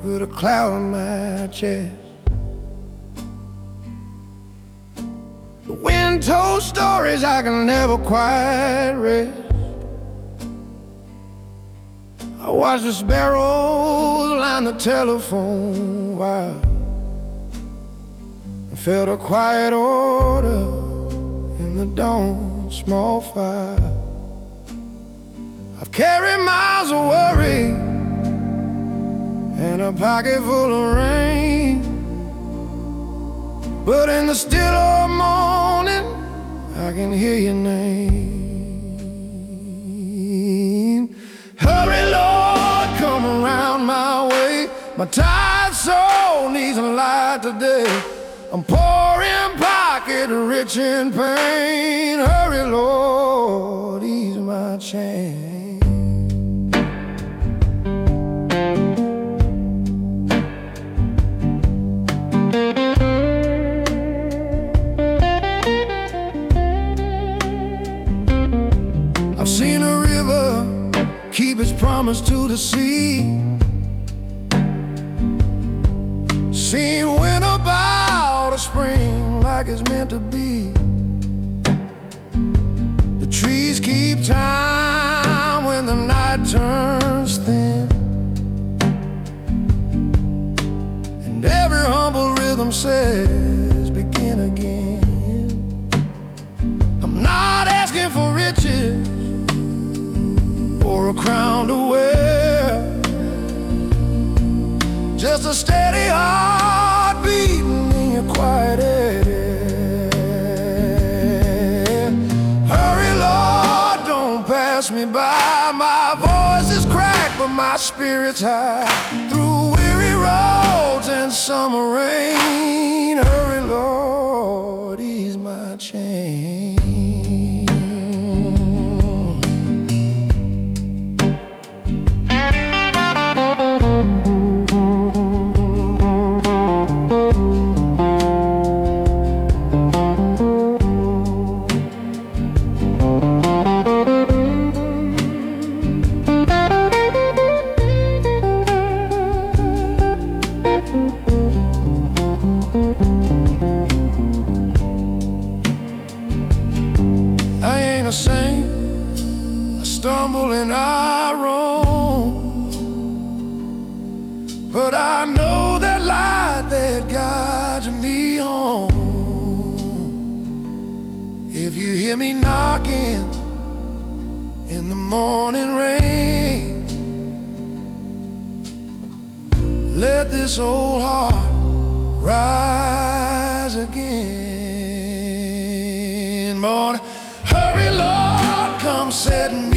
put a cloud on my chest. The wind told stories I can never quite rest. I watched the sparrows line the telephone wire, and felt a quiet order in the dawn, small fire. I've carried miles of worry and a pocket full of rain, but in the still of morning I can hear your name. Hurry, Lord, come around my way. My tired soul needs a light today. I'm poor in pocket, rich in pain. Hurry, Lord, ease my chain. I've seen a river keep its promise to the sea, seen winter bow to spring like it's meant to be. The trees keep time when the night turns thin, and every humble rhythm says begin again. I'm not asking for riches or a crown to wear, just a steady heart beating in your quiet air. Hurry, Lord, don't pass me by. My voice is cracked, but my spirit's high. Through weary roads and summer rain, hurry, Lord, ease my chain. I ain't a saint, I stumble and I roam, but I know that light that guides me home. If you hear me knocking in the morning rain, let this old heart rise again. Morning, hurry, Lord, come setting